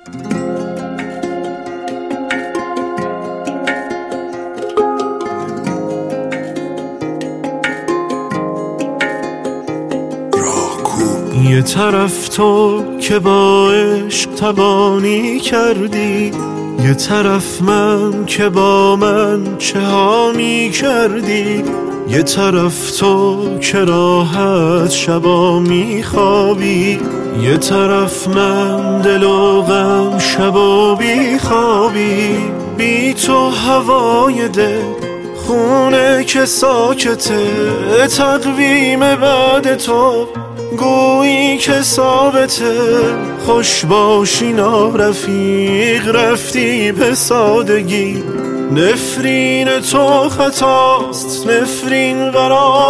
یه طرف تو که با عشق تبانی کردی، یه طرف من که با من چه ها می کردی، یه طرف تو که راحت شبا می خوابی، یه طرف من دل و غم شبا بی خوابی. بی تو هوای دل خونه که ساکته، تقویم بعد تو گویی که ثابته. خوش باشی نارفیق رفتی به سادگی، نفرین تو خطاست نفرین بر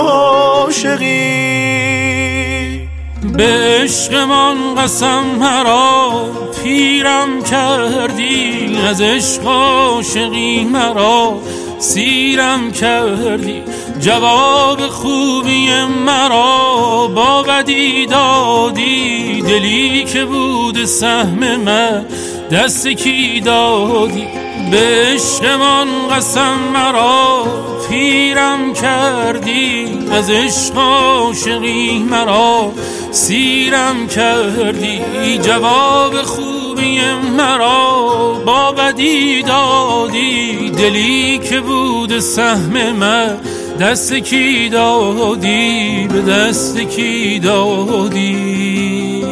عاشقی. به عشقمان قسم مرا پیرم کردی، از عشق عاشقی مرا سیرم کردی. جواب خوبی مرا با بدی دادی، دلی که بود سهم من دست کی دادی. به عشقمان قسم مرا پیرم کردی، از عشق عاشقی مرا سیرم کردی. جواب خوبی مرا با بدی دادی، دلی که بود سهم من دست کی دادی، به دست کی دادی.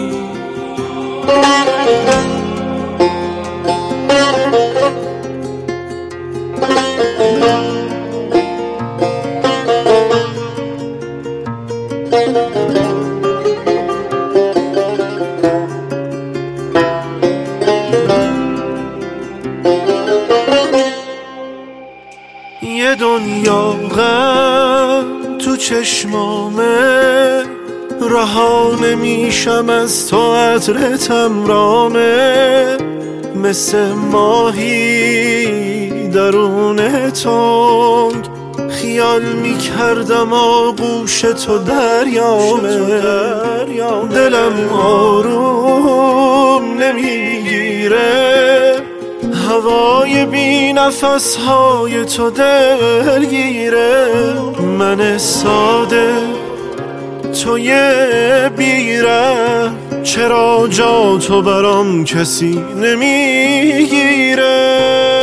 یه دنیا غم تو چشمامه، رها نمیشم از تو عطر تمرانه. مثل ماهی درون تنگ خیال میکردم آغوش تو دریامه. دلم آروم نمیگیره، هوای بی نفس های تو دلگیره. من ساده توی بیره، چرا جا تو برام کسی نمیگیره.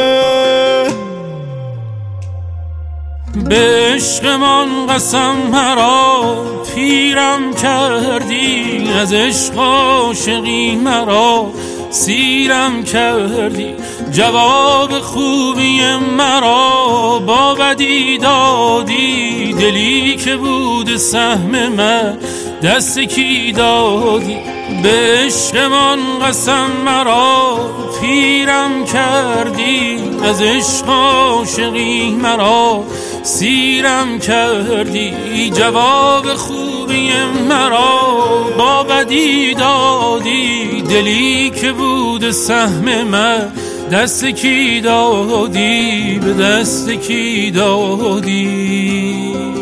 به عشقمان قسم مرا پیرم کردی، از عشق عاشقی مرا سیرم کردی. جواب خوبی مرا با بدی دادی، دلی که بود سهم من دست کی دادی. به عشقمان قسم مرا پیرم کردی، از عشق عاشقی مرا سیرم کردی. جواب خوبی مرا با بدی دادی، دلی که بود سهم من دست کی دادی، به دست کی دادی.